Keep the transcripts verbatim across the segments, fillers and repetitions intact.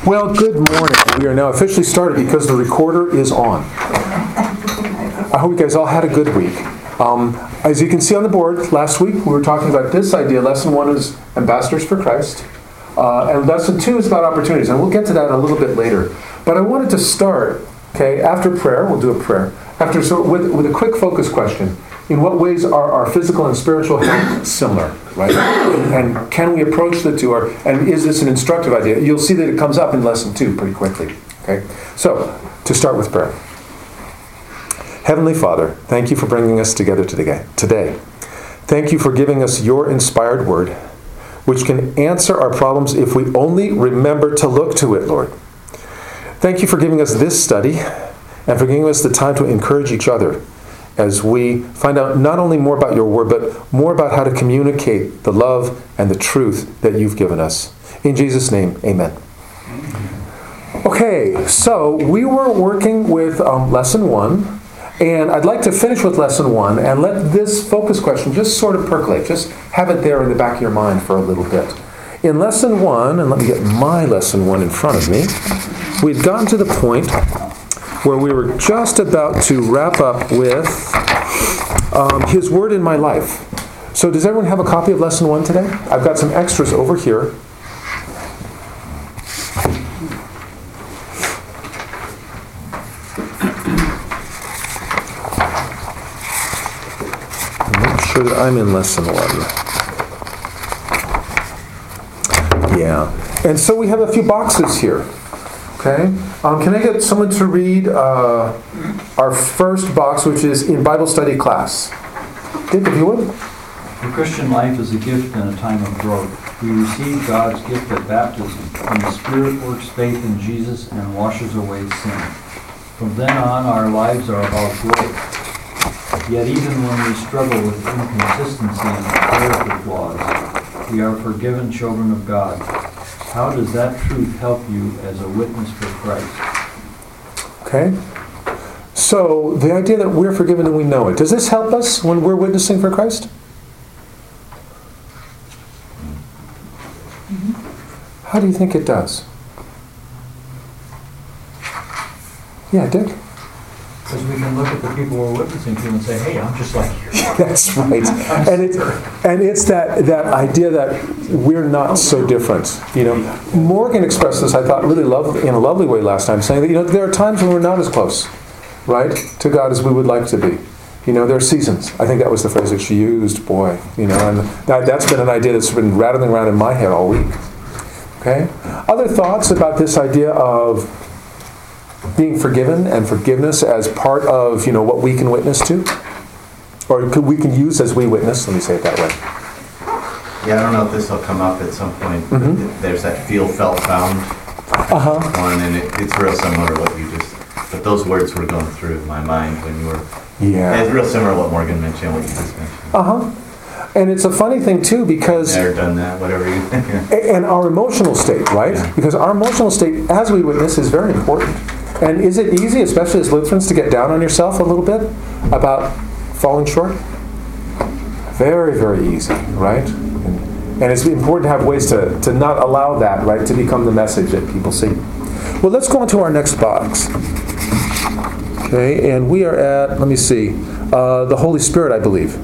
Well, good morning. We are now officially started because the recorder is on. I hope you guys all had a good week. Um, as you can see on the board, last week we were talking about this idea. Lesson one is Ambassadors for Christ. Uh, and lesson two is about opportunities. And we'll get to that a little bit later. But I wanted to start, okay, after prayer, we'll do a prayer, after so with, with a quick focus question. In what ways are our physical and spiritual health similar, right? And can we approach the two? Or, and is this an instructive idea? You'll see that it comes up in lesson two pretty quickly. Okay. So, to start with prayer. Heavenly Father, thank you for bringing us together today. Today, thank you for giving us your inspired word, which can answer our problems if we only remember to look to it, Lord. Thank you for giving us this study and for giving us the time to encourage each other as we find out not only more about your word, but more about how to communicate the love and the truth that you've given us. In Jesus' name, amen. Okay, so we were working with um, lesson one, and I'd like to finish with lesson one and let this focus question just sort of percolate. Just have it there in the back of your mind for a little bit. In lesson one, and let me get my lesson one in front of me, we'd gotten to the point where we were just about to wrap up with um, His Word in My Life. So does everyone have a copy of Lesson one today? I've got some extras over here. Make sure that I'm in Lesson one. Yeah. And so we have a few boxes here. Okay. Um, can I get someone to read uh, our first box, which is in Bible study class? Dick, if you would. The Christian life is a gift and a time of growth. We receive God's gift at baptism, when the Spirit works faith in Jesus and washes away sin. From then on, our lives are about growth. Yet even when we struggle with inconsistency and character flaws, we are forgiven children of God. How does that truth help you as a witness for Christ? Okay. So, the idea that we're forgiven and we know it. Does this help us when we're witnessing for Christ? Mm-hmm. How do you think it does? Yeah, Dick? Because we can look at the people we're witnessing to and say, hey, I'm just like you. That's right. And it's, and it's that, that idea that we're not so different. You know, Morgan expressed this, I thought, really love, in a lovely way last time, saying that, you know, there are times when we're not as close, right, to God as we would like to be. You know, there are seasons. I think that was the phrase that she used, boy. You know, and that, that's been an idea that's been rattling around in my head all week. Okay? Other thoughts about this idea of being forgiven and forgiveness as part of, you know, what we can witness to? Or could we can use as we witness, let me say it that way. Yeah, I don't know if this will come up at some point. Mm-hmm. There's that feel, felt, found uh-huh. one, and it, it's real similar to what you just, but those words were going through my mind when you were, yeah. It's real similar to what Morgan mentioned, what you just mentioned. Uh-huh. And it's a funny thing, too, because... Never done that, whatever you think. And our emotional state, right? Yeah. Because our emotional state, as we witness, is very important. And is it easy, especially as Lutherans, to get down on yourself a little bit about falling short? Very, very easy, right? And, and it's important to have ways to, to not allow that, right, to become the message that people see. Well, let's go on to our next box. Okay, and we are at, let me see, uh, the Holy Spirit, I believe.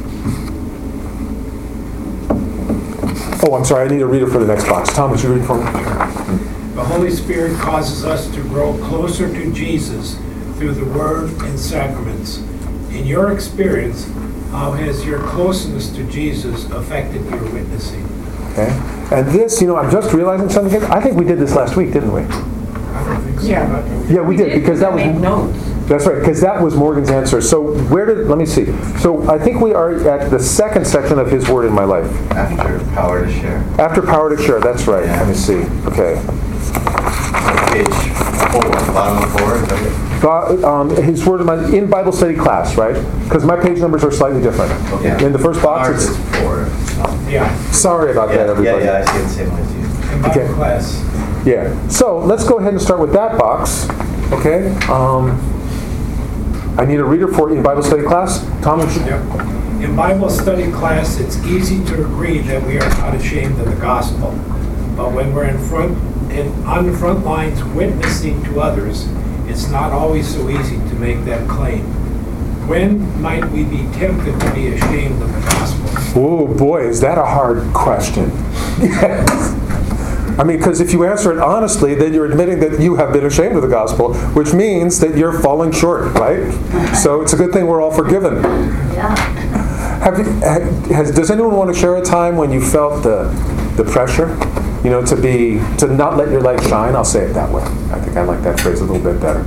Oh, I'm sorry, I need a reader for the next box. Tom, would you read for me? The Holy Spirit causes us to grow closer to Jesus through the Word and sacraments. In your experience, how has your closeness to Jesus affected your witnessing? Okay. And this, you know, I'm just realizing something. I think we did this last week, didn't we? I don't think so. Yeah, yeah we, we did, did because that was notes. That's right, because that was Morgan's answer. So where did, let me see. So I think we are at the second section of His Word in My Life. After Power to Share. After Power to Share, that's right. Yeah. Let me see. Okay. Page four, bottom of four, is that it? God, um, his Word in, my, in Bible study class, right? Because my page numbers are slightly different. Okay. In the first box, Ours it's is four. Yeah. Sorry about yeah, that, everybody. Yeah, yeah, I see the same way as you. In Bible Okay. class. Yeah. So let's go ahead and start with that box. Okay. Um, I need a reader for in Bible study class. Tom, would you? Yeah. In Bible study class, it's easy to agree that we are not ashamed of the gospel. But when we're in front, in, on the front lines witnessing to others, it's not always so easy to make that claim. When might we be tempted to be ashamed of the gospel? Oh boy, is that a hard question. Yes. I mean, because if you answer it honestly, then you're admitting that you have been ashamed of the gospel, which means that you're falling short, right? So it's a good thing we're all forgiven. Yeah. Have you, has, does anyone want to share a time when you felt the the pressure, you know, to be to not let your light shine? I'll say it that way. I think I like that phrase a little bit better.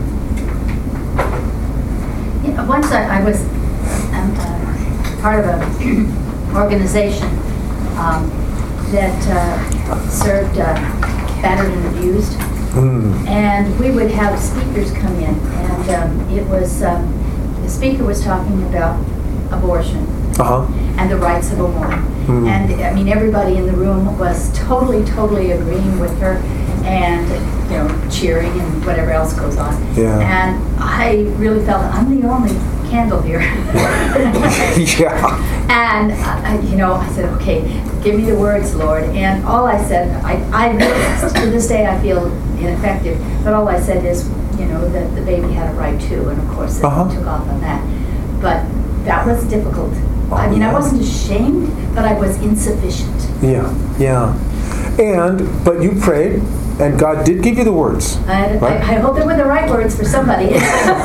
You know, once I, I was um, uh, part of an organization um, that uh, served uh, battered and abused, Mm. and we would have speakers come in, and um, it was um, the speaker was talking about abortion Uh-huh. and the rights of a woman. Mm. And I mean, everybody in the room was totally, totally agreeing with her, and you know, cheering and whatever else goes on. Yeah. And I really felt I'm the only candle here. Yeah. And I, I- you know, I said, okay, give me the words, Lord. And all I said, I, I to this day I feel ineffective. But all I said is, you know, that the baby had a right to, and of course it Uh-huh. took off on that. But that was difficult. I mean, I yeah. wasn't ashamed, but I was insufficient. Yeah, yeah. And, but you prayed, and God did give you the words. I, Right. I, I hope they were the right words for somebody.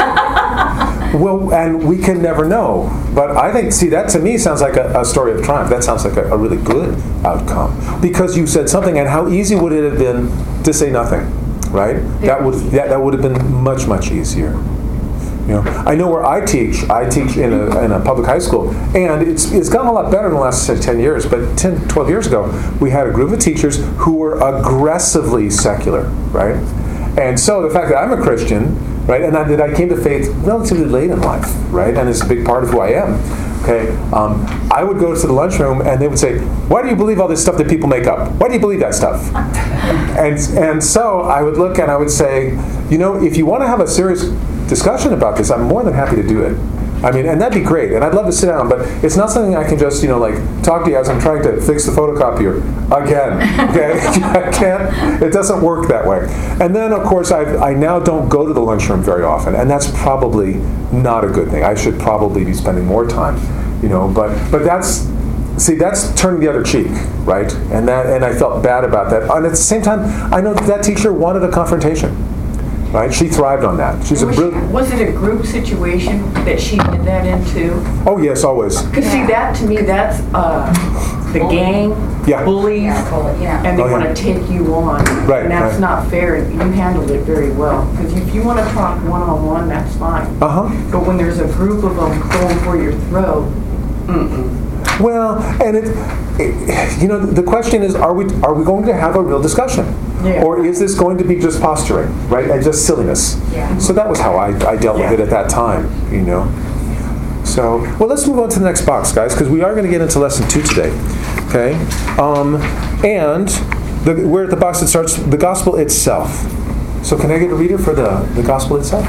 Well, and we can never know. But I think, see, that to me sounds like a, a story of triumph. That sounds like a, a really good outcome. Because you said something, and how easy would it have been to say nothing, right? That would that, that would have been much, much easier. You know, I know where I teach. I teach in a, in a public high school, and it's it's gotten a lot better in the last say, ten years. But ten, twelve years ago, we had a group of teachers who were aggressively secular, right? And so the fact that I'm a Christian, right, and I, that I came to faith relatively late in life, right, and it's a big part of who I am. Okay, um, I would go to the lunchroom, and they would say, "Why do you believe all this stuff that people make up? Why do you believe that stuff?" and and so I would look and I would say, you know, if you want to have a serious discussion about this, I'm more than happy to do it. I mean, and that'd be great, and I'd love to sit down, but it's not something I can just, you know, like, talk to you as I'm trying to fix the photocopier again, okay? I can't, it doesn't work that way. And then, of course, I I now don't go to the lunchroom very often, and that's probably not a good thing. I should probably be spending more time, you know, but but that's, see, that's turning the other cheek, right? And that, and I felt bad about that. And at the same time, I know that, that teacher wanted a confrontation. Right? She thrived on that. She's a Was, brilliant. was it a group situation that she did that into? Oh yes, always. Because see, that to me, that's uh, the gang, Yeah. bullies, Yeah, bully, yeah. and they Oh, yeah. want to take you on. Right, And that's right. not fair. and You handled it very well. Because if you want to talk one-on-one, that's fine. Uh huh. But when there's a group of them going for your throat, mm-mm. Well, and it, it, you know, the question is, are we are we going to have a real discussion, Yeah. or is this going to be just posturing, right, and just silliness? Yeah. So that was how I, I dealt with Yeah. it at that time, you know. So, well, let's move on to the next box, guys, because we are going to get into lesson two today. Okay, um, and the, we're at the box that starts the gospel itself. So, can I get a reader for the the gospel itself?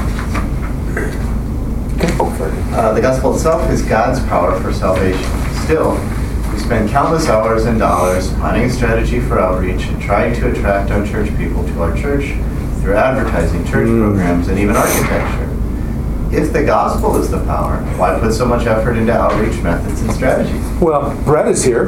Okay. Oh, very good. Uh, the gospel itself is God's power for salvation. Still, we spend countless hours and dollars planning a strategy for outreach and trying to attract unchurched people to our church through advertising, church programs, and even architecture. If the gospel is the power, why put so much effort into outreach methods and strategies? Well, Brett is here.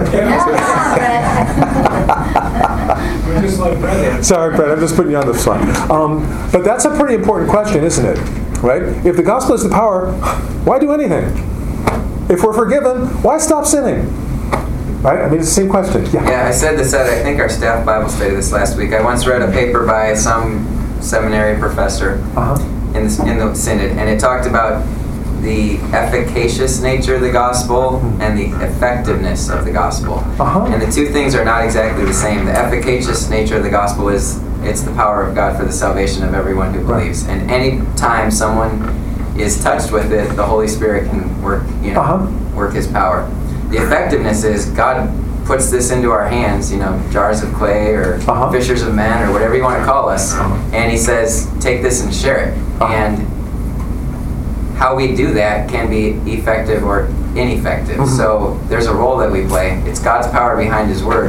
We're just like Brother. Sorry, Brett, I'm just putting you on the spot. Um, but that's a pretty important question, isn't it? Right? If the gospel is the power, why do anything? If we're forgiven, why stop sinning? Right? I mean, it's the same question. Yeah. Yeah, I said this at, I think, our staff Bible study this last week. I once read a paper by some seminary professor Uh-huh. in the, in the synod, and it talked about the efficacious nature of the gospel and the effectiveness of the gospel. Uh-huh. And the two things are not exactly the same. The efficacious nature of the gospel is it's the power of God for the salvation of everyone who Right. believes. And any time someone is touched with it, the Holy Spirit can work, you know, Uh-huh. work His power. The effectiveness is God puts this into our hands, you know, jars of clay or Uh-huh. fishers of men or whatever you want to call us, Uh-huh. and He says, take this and share it. Uh-huh. And how we do that can be effective or ineffective. Mhm. So there's a role that we play. It's God's power behind His word.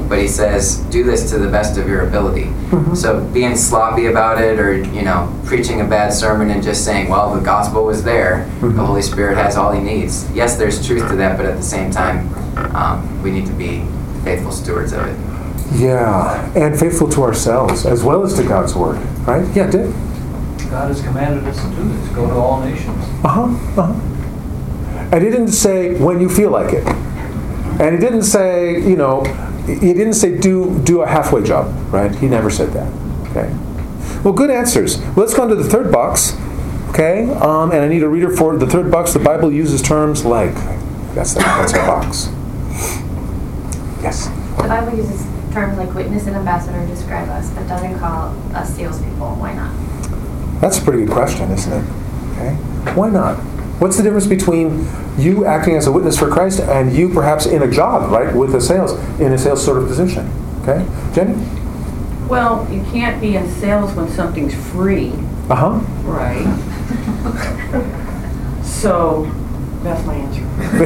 but he says, do this to the best of your ability. Mhm. So being sloppy about it, or, you know, preaching a bad sermon and just saying, well, the gospel was there, Mhm. the Holy Spirit has all he needs. Yes, there's truth to that, but at the same time, um, we need to be faithful stewards of it. Yeah, and faithful to ourselves as well as to God's word, right? Yeah, Dick? God has commanded us to do this, go to all nations. Uh-huh, uh-huh. And he didn't say when you feel like it. And he didn't say, you know, he didn't say do do a halfway job, right? He never said that, okay? Well, good answers. Let's go on to the third box, okay? Um, and I need a reader for the third box. The Bible uses terms like, that's the, that's our box. Yes? The Bible uses terms like witness and ambassador to describe us, but doesn't call us salespeople. Why not? That's a pretty good question, isn't it? Okay. Why not? What's the difference between you acting as a witness for Christ and you perhaps in a job, right, with a sales, in a sales sort of position? Okay. Jenny? Well, you can't be in sales when something's free, Uh-huh. right? So, that's my answer.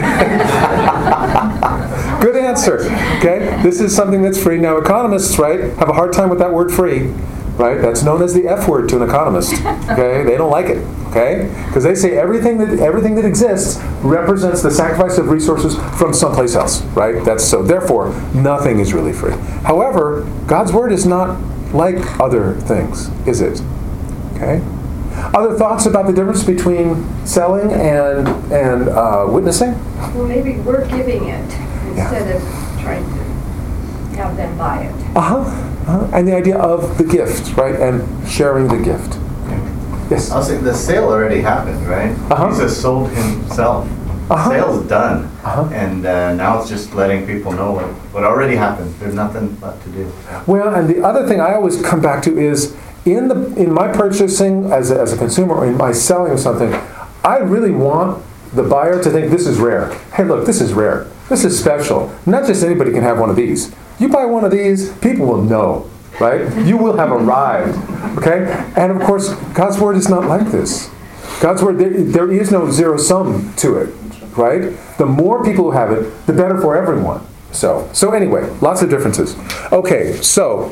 Good answer. Okay. This is something that's free. Now, economists, right, have a hard time with that word free, right? That's known as the F word to an economist. Okay. They don't like it. Okay. Because they say everything that everything that exists represents the sacrifice of resources from someplace else, right? That's so. Therefore, nothing is really free. However, God's word is not like other things, is it? Okay. Other thoughts about the difference between selling and and uh, witnessing? Well, maybe we're giving it Yeah. instead of trying to have them buy it. Uh-huh. uh-huh. And the idea of the gift, right? And sharing the gift. Okay. Yes? I'll say the sale already happened, right? Uh-huh. Jesus sold himself. Uh-huh. Sale's done. Uh-huh. And uh, now it's just letting people know what, what already happened. There's nothing left to do. Well, and the other thing I always come back to is in the in my purchasing as a, as a consumer or in my selling of something, I really want the buyer to think this is rare. Hey, look, this is rare. This is special. Not just anybody can have one of these. You buy one of these, people will know, right? You will have arrived, okay? And of course, God's word is not like this. God's word, there, there is no zero sum to it, right? The more people who have it, the better for everyone. So, so anyway, lots of differences. Okay, so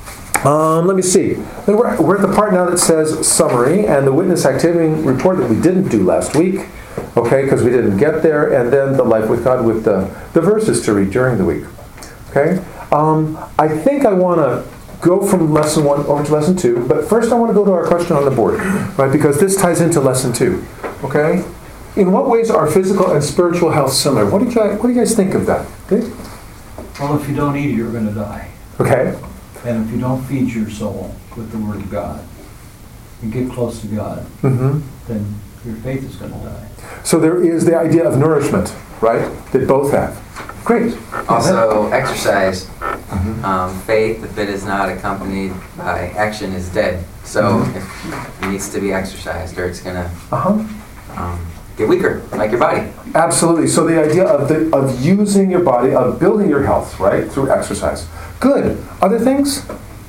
um, let me see. We're, we're at the part now that says summary and the witness activity report that we didn't do last week. Okay, because we didn't get there, and then the life with God with the, the verses to read during the week. Okay, um, I think I want to go from lesson one over to lesson two, but first I want to go to our question on the board, right? Because this ties into lesson two. Okay, in what ways are physical and spiritual health similar? What do you guys, what do you guys think of that? Okay. Well, if you don't eat it, you're going to die. Okay. And if you don't feed your soul with the Word of God and get close to God, Mm-hmm. then your faith is going to die. So there is the idea of nourishment, right? That both have. Great. Also, exercise. Mhm. Um, faith, if it is not accompanied by action, is dead. So Mhm. if it needs to be exercised, or it's going to Uh-huh. um, get weaker, like your body. Absolutely. So the idea of the of using your body, of building your health, right, through exercise. Good. Other things?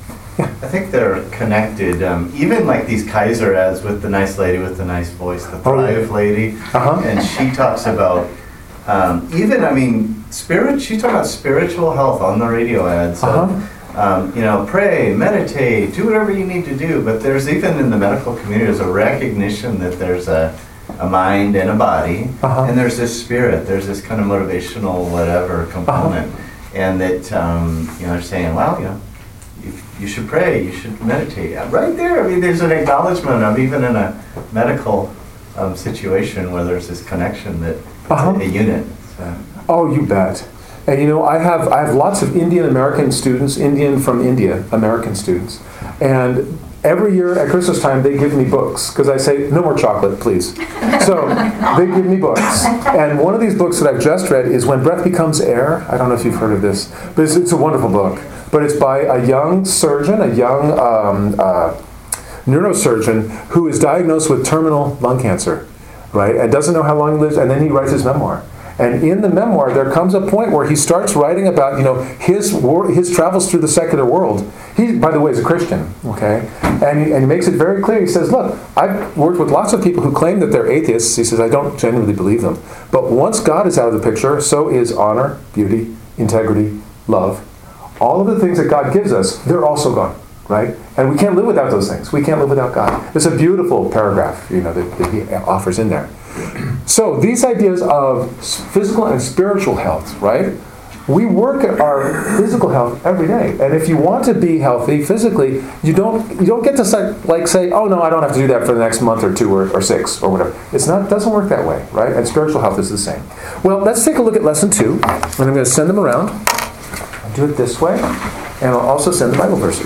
I think they're connected. Um, even like these Kaiser ads with the nice lady with the nice voice, the Oh, yeah. Thrive lady, Uh-huh. and she talks about um, even I mean spirit. She talks about spiritual health on the radio ads. So, Uh-huh. um, you know, pray, meditate, do whatever you need to do. But there's even in the medical community, there's a recognition that there's a a mind and a body, Uh-huh. and there's this spirit. There's this kind of motivational whatever component, and that um, you know, they're saying, well, you know. You, you should pray, you should meditate. Right there, I mean, there's an acknowledgement of even in a medical um, situation where there's this connection that it's Uh-huh. a unit. So. Oh, you bet. And you know, I have I have lots of Indian American students, Indian from India, American students, and every year at Christmas time they give me books because I say no more chocolate, please. So they give me books, and one of these books that I've just read is When Breath Becomes Air. I don't know if you've heard of this, but it's, it's a wonderful book. But it's by a young surgeon, a young um, uh, neurosurgeon who is diagnosed with terminal lung cancer, right? And doesn't know how long he lives, and then he writes his memoir. And in the memoir, there comes a point where he starts writing about, you know, his wor- his travels through the secular world. He, by the way, is a Christian, okay? And he, and he makes it very clear. He says, look, I've worked with lots of people who claim that they're atheists. He says, I don't genuinely believe them. But once God is out of the picture, so is honor, beauty, integrity, love. all of the things that God gives us, they're also gone, right? And we can't live without those things. We can't live without God. It's a beautiful paragraph, you know, that, that he offers in there. So these ideas of physical and spiritual health, right? We work at our physical health every day, and if you want to be healthy physically, you don't you don't get to say, like say, oh no, I don't have to do that for the next month or two or, or six or whatever. It's not it doesn't work that way, right? And spiritual health is the same. Well, let's take a look at lesson two, and I'm going to send them around. I'll do it this way, and I'll also send the Bible verses.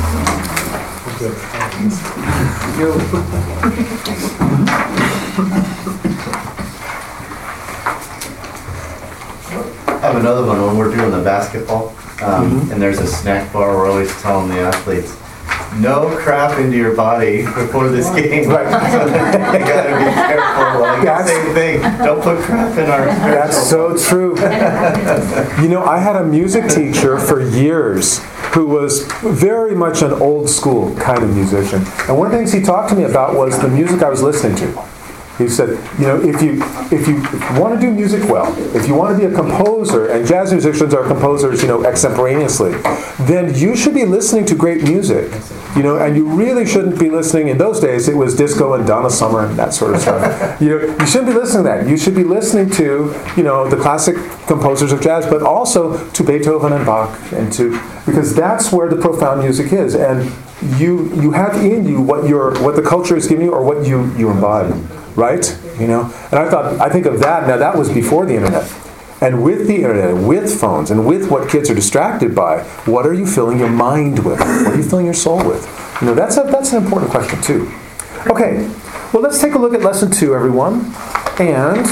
I have another one when we're doing the basketball, um, mm-hmm. and there's a snack bar. We're always telling the athletes, no crap into your body before this game. Right. So you gotta be careful. Like the same thing. Don't put crap in our. That's so true. You know, I had a music teacher for years who was very much an old school kind of musician, and one of the things he talked to me about was the music I was listening to. He said, you know, if you if you want to do music well, if you want to be a composer, and jazz musicians are composers, you know, extemporaneously, then you should be listening to great music, you know, and you really shouldn't be listening. In those days, it was disco and Donna Summer and that sort of stuff. You know, you shouldn't be listening to that. You should be listening to, you know, the classic composers of jazz, but also to Beethoven and Bach, and to because that's where the profound music is, and you you have in you what your what the culture is giving you or what you you embody. Right? You know? And I thought, I think of that, now that was before the internet. And with the internet, with phones, and with what kids are distracted by, what are you filling your mind with? What are you filling your soul with? You know, that's a, that's an important question too. Okay, well let's take a look at lesson two, everyone. And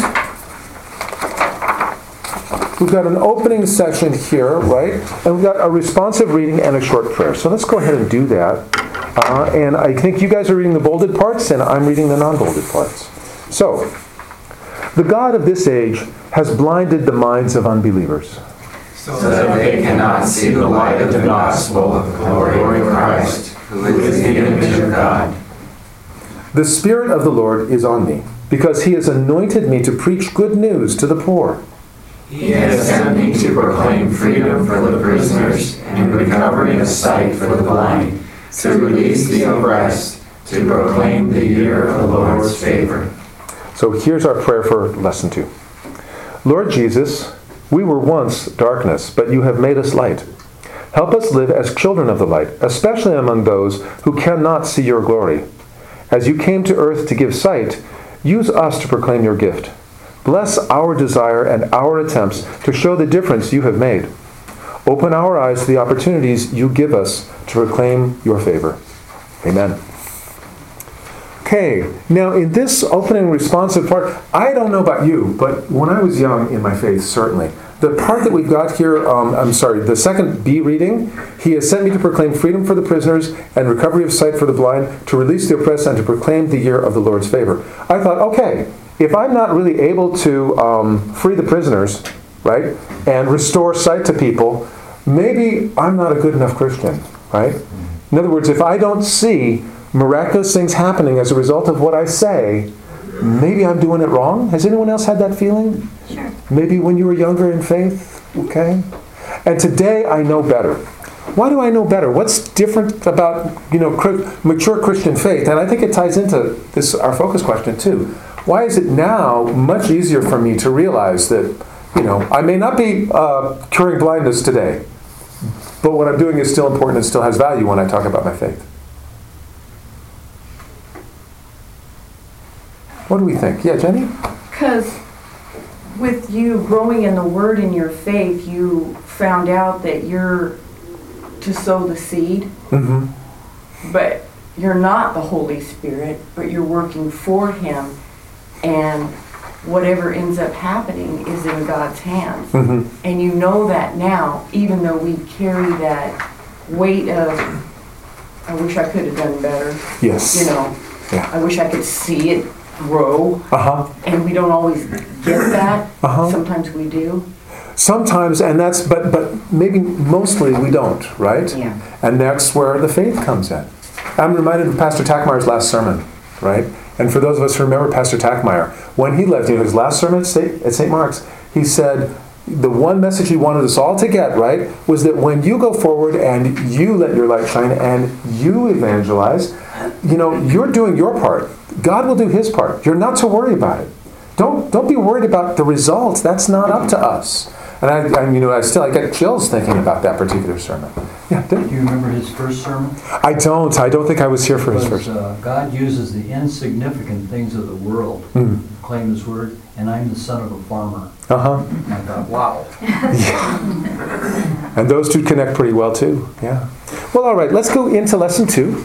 we've got an opening section here, right? And we've got a responsive reading and a short prayer. So let's go ahead and do that. Uh, and I think you guys are reading the bolded parts, and I'm reading the non-bolded parts. So, the God of this age has blinded the minds of unbelievers, so that they cannot see the light of the gospel of the glory of Christ, who is the image of God. The Spirit of the Lord is on me, because He has anointed me to preach good news to the poor. He has sent me to proclaim freedom for the prisoners and recovery of sight for the blind, to release the oppressed, to proclaim the year of the Lord's favor. So here's our prayer for lesson two. Lord Jesus, we were once darkness, but you have made us light. Help us live as children of the light, especially among those who cannot see your glory. As you came to earth to give sight, use us to proclaim your gift. Bless our desire and our attempts to show the difference you have made. Open our eyes to the opportunities you give us to proclaim your favor. Amen. Okay, now in this opening responsive part, I don't know about you, but when I was young in my faith, certainly, the part that we've got here, um, I'm sorry, the second B reading, He has sent me to proclaim freedom for the prisoners and recovery of sight for the blind, to release the oppressed and to proclaim the year of the Lord's favor. I thought, okay, if I'm not really able to um, free the prisoners, right, and restore sight to people, maybe I'm not a good enough Christian, right? In other words, if I don't see miraculous things happening as a result of what I say, maybe I'm doing it wrong. Has anyone else had that feeling? Sure. Maybe when you were younger in faith, okay? And today I know better. Why do I know better? What's different about, you know, mature Christian faith? And I think it ties into this our focus question too. Why is it now much easier for me to realize that, you know, I may not be uh, curing blindness today, but what I'm doing is still important and still has value when I talk about my faith? What do we think? Yeah, Jenny? Because with you growing in the Word in your faith, you found out that you're to sow the seed, mm-hmm. but you're not the Holy Spirit, but you're working for Him, and whatever ends up happening is in God's hands. Mm-hmm. And you know that now, even though we carry that weight of, I wish I could have done better. Yes. You know, yeah. I wish I could see it grow. Uh-huh. And we don't always get that. Uh-huh. Sometimes we do. Sometimes, and that's, but but maybe mostly we don't, right? Yeah. And that's where the faith comes in. I'm reminded of Pastor Tackmeyer's last sermon, right? And for those of us who remember Pastor Tackmeyer, when he left, you know, his last sermon at Saint Mark's, he said, the one message he wanted us all to get, right, was that when you go forward and you let your light shine and you evangelize, you know, you're doing your part. God will do his part. You're not to worry about it. Don't don't be worried about the results. That's not up to us. And I, I you know, I still I get chills thinking about that particular sermon. Yeah, Do you remember his first sermon? I don't. I don't think I was here for his Because, first. uh, God uses the insignificant things of the world Mm. to claim his word, and I'm the son of a farmer. Uh huh. And I thought, wow. And those two connect pretty well too. Yeah. Well, all right. Let's go into lesson two,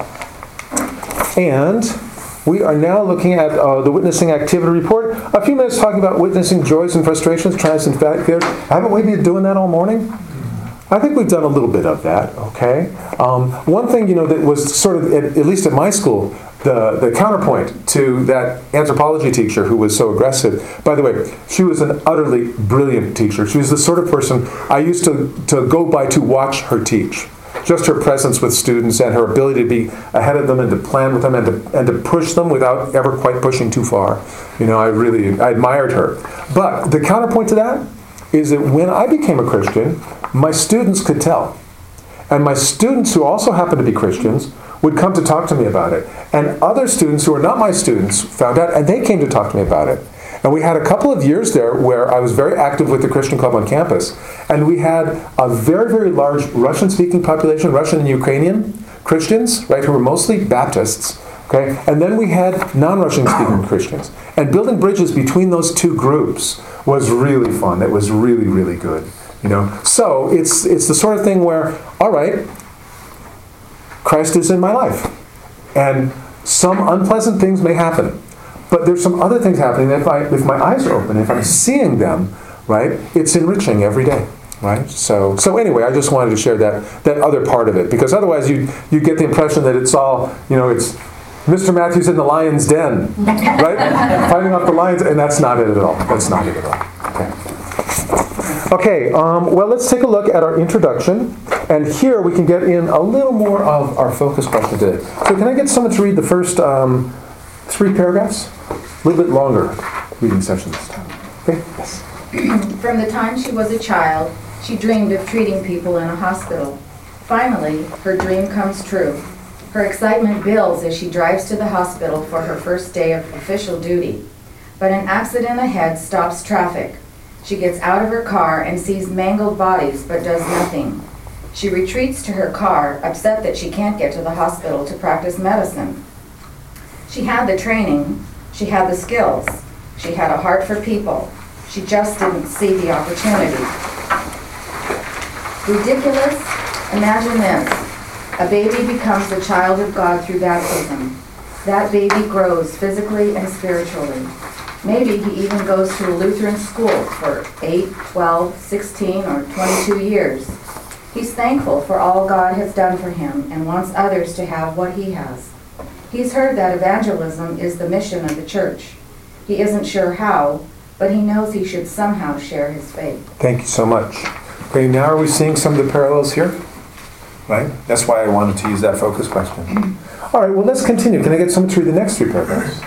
and we are now looking at uh, the witnessing activity report. A few minutes talking about witnessing joys and frustrations, triumphs and failures. Haven't we been doing that all morning? I think we've done a little bit of that, okay? Um, one thing, you know, that was sort of, at, at least at my school, the, the counterpoint to that anthropology teacher who was so aggressive. By the way, she was an utterly brilliant teacher. She was the sort of person I used to, to go by to watch her teach. Just her presence with students and her ability to be ahead of them and to plan with them and to, and to push them without ever quite pushing too far. You know, I really I admired her. But the counterpoint to that is that when I became a Christian, my students could tell. And my students who also happened to be Christians would come to talk to me about it. And other students who are not my students found out, and they came to talk to me about it. And we had a couple of years there where I was very active with the Christian Club on campus. And we had a very, very large Russian-speaking population, Russian and Ukrainian Christians, right, who were mostly Baptists. Okay? And then we had non-Russian speaking Christians. And building bridges between those two groups was really fun. It was really, really good. You know? So it's it's the sort of thing where, all right, Christ is in my life. And some unpleasant things may happen. But there's some other things happening. If I if my eyes are open, if I'm seeing them, right, it's enriching every day. Right? So so anyway, I just wanted to share that that other part of it. Because otherwise you you get the impression that it's all, you know, it's Mister Matthews in the lion's den, right? Fighting off the lions, and that's not it at all. That's not it at all. Okay. Okay. Um, well, let's take a look at our introduction, and here we can get in a little more of our focus question today. So, can I get someone to read the first um, three paragraphs? A little bit longer reading session this time. Okay. Yes. From the time she was a child, she dreamed of treating people in a hospital. Finally, her dream comes true. Her excitement builds as she drives to the hospital for her first day of official duty. But an accident ahead stops traffic. She gets out of her car and sees mangled bodies but does nothing. She retreats to her car, upset that she can't get to the hospital to practice medicine. She had the training, she had the skills, she had a heart for people. She just didn't see the opportunity. Ridiculous? Imagine this. A baby becomes a child of God through baptism. That baby grows physically and spiritually. Maybe he even goes to a Lutheran school for eight, twelve, sixteen, or twenty-two years. He's thankful for all God has done for him and wants others to have what he has. He's heard that evangelism is the mission of the church. He isn't sure how, but he knows he should somehow share his faith. Thank you so much. Okay, now are we seeing some of the parallels here? Right? That's why I wanted to use that focus question. All right, well, let's continue. Can I get someone to read the next three paragraphs?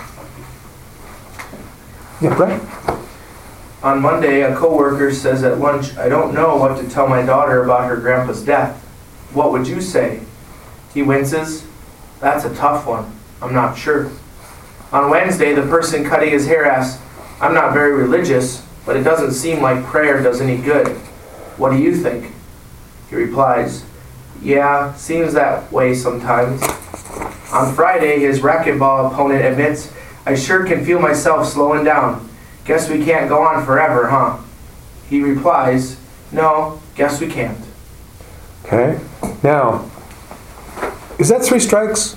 Yeah, Brett? On Monday, a coworker says at lunch, "I don't know what to tell my daughter about her grandpa's death. What would you say?" He winces. "That's a tough one. I'm not sure." On Wednesday, the person cutting his hair asks, "I'm not very religious, but it doesn't seem like prayer does any good. What do you think?" He replies, "Yeah, seems that way sometimes." On Friday, his racquetball opponent admits, "I sure can feel myself slowing down. Guess we can't go on forever, huh?" He replies, "No, guess we can't." Okay. Now, is that three strikes?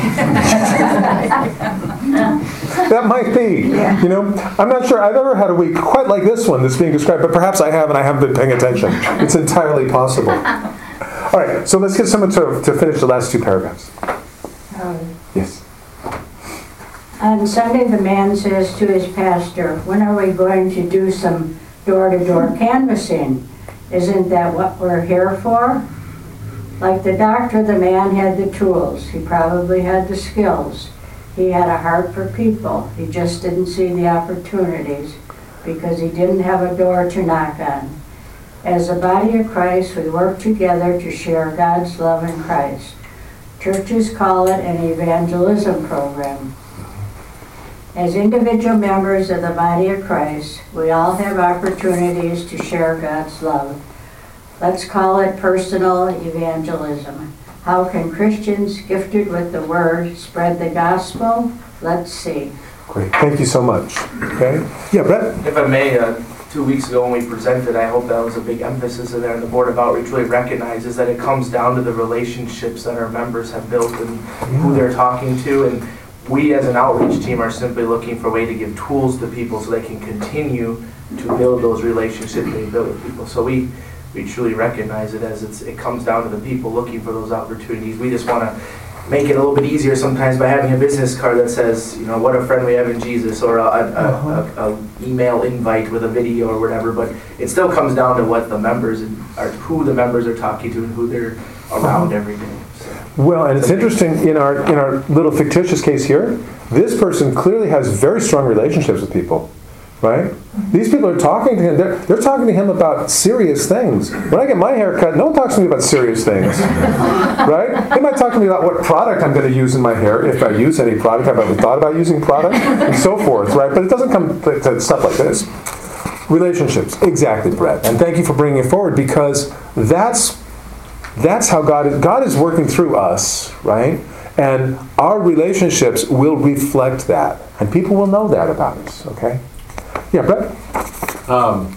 That might be. You know, I'm not sure I've ever had a week quite like this one that's being described, but perhaps I have and I haven't been paying attention. It's entirely possible. All right, so let's get someone to, to finish the last two paragraphs. Um, Yes. On Sunday, the man says to his pastor, "When are we going to do some door-to-door canvassing? Isn't that what we're here for?" Like the doctor, the man had the tools. He probably had the skills. He had a heart for people. He just didn't see the opportunities because he didn't have a door to knock on. As a body of Christ, we work together to share God's love in Christ. Churches call it an evangelism program. As individual members of the body of Christ, we all have opportunities to share God's love. Let's call it personal evangelism. How can Christians gifted with the word spread the gospel? Let's see. Great. Thank you so much. Okay. Yeah, Brett? If I may, uh, two weeks ago when we presented, I hope that was a big emphasis in there, and the Board of Outreach really recognizes that it comes down to the relationships that our members have built and who they're talking to. And we as an outreach team are simply looking for a way to give tools to people so they can continue to build those relationships they build with people. So we, we truly recognize it as it's, it comes down to the people looking for those opportunities. We just want to make it a little bit easier sometimes by having a business card that says, you know, what a friend we have in Jesus, or a, a, a, a email invite with a video or whatever. But it still comes down to what the members are, who the members are talking to, and who they're around every day. So. Well, and it's interesting, in our in our little fictitious case here, this person clearly has very strong relationships with people, right? These people are talking to him. They're, they're talking to him about serious things. When I get my hair cut, no one talks to me about serious things, right? They might talk to me about what product I'm going to use in my hair, if I use any product. I've ever thought about using product, and so forth, right? But it doesn't come to, to stuff like this. Relationships, exactly, Brett. And thank you for bringing it forward, because that's that's how God is. God is working through us, right? And our relationships will reflect that, and people will know that about us. Okay. Yeah, Brett? Um,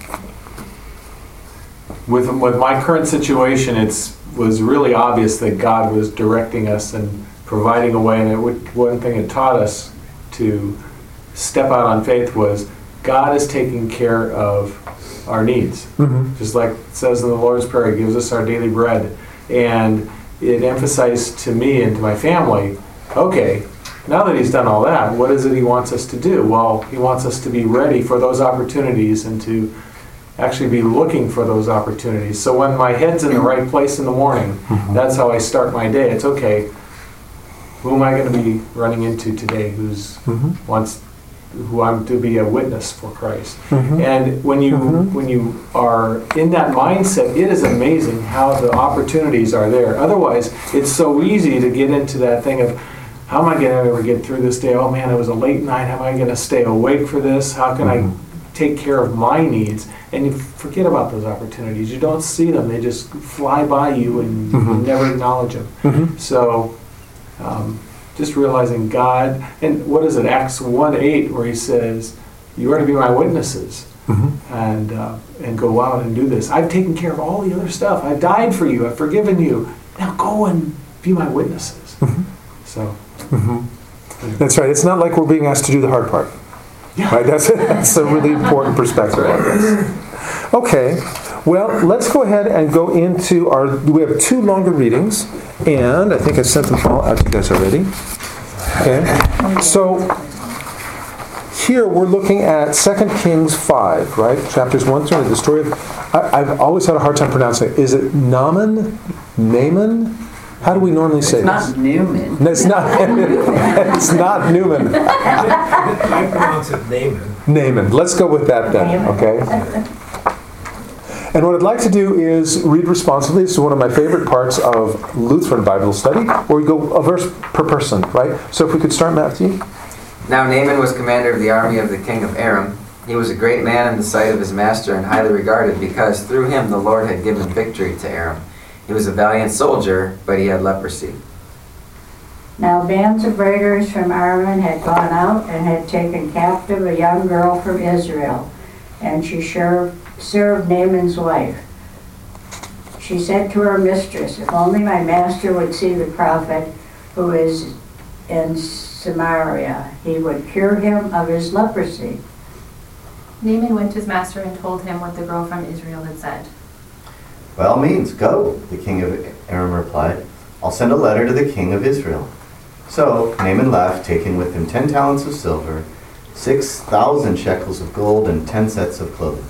with with my current situation, it's was really obvious that God was directing us and providing a way. And it would, one thing it taught us to step out on faith was God is taking care of our needs. Mm-hmm. Just like it says in the Lord's Prayer, He gives us our daily bread. And it emphasized to me and to my family, okay, now that He's done all that, what is it He wants us to do? Well, He wants us to be ready for those opportunities and to actually be looking for those opportunities. So when my head's in the right place in the morning, mm-hmm. that's how I start my day. It's okay, who am I going to be running into today who's mm-hmm. wants who I'm to be a witness for Christ? Mm-hmm. And when you mm-hmm. when you are in that mindset, it is amazing how the opportunities are there. Otherwise, it's so easy to get into that thing of, how am I going to ever get through this day? Oh man, it was a late night. How am I going to stay awake for this? How can mm-hmm. I take care of my needs? And you forget about those opportunities. You don't see them. They just fly by you and mm-hmm. you never acknowledge them. Mm-hmm. So um, just realizing God, and what is it, Acts one eight, where He says, you are to be my witnesses. Mm-hmm. and uh, and go out and do this. I've taken care of all the other stuff. I've died for you. I've forgiven you. Now go and be my witnesses. Mm-hmm. So. Mm-hmm. That's right. It's not like we're being asked to do the hard part. Yeah. Right? That's, that's a really important perspective on this. Okay. Well, let's go ahead and go into our... We have two longer readings, and I think I sent them all out to you guys already. Okay. So here we're looking at Second Kings five, right? Chapters one through the story of... I, I've always had a hard time pronouncing it. Is it Naaman? Naaman? How do we normally say it's this? Not Newman. No, it's not. It's not Newman. I pronounce it Naaman. Naaman. Let's go with that then, okay? And what I'd like to do is read responsibly. This is one of my favorite parts of Lutheran Bible study, where we go a verse per person, right? So if we could start, Matthew. Now Naaman was commander of the army of the king of Aram. He was a great man in the sight of his master and highly regarded, because through him the Lord had given victory to Aram. He was a valiant soldier, but he had leprosy. Now bands of raiders from Aram had gone out and had taken captive a young girl from Israel, and she served, served Naaman's wife. She said to her mistress, if only my master would see the prophet who is in Samaria, he would cure him of his leprosy. Naaman went to his master and told him what the girl from Israel had said. By all means, go, the king of Aram replied. I'll send a letter to the king of Israel. So Naaman left, taking with him ten talents of silver, six thousand shekels of gold, and ten sets of clothing.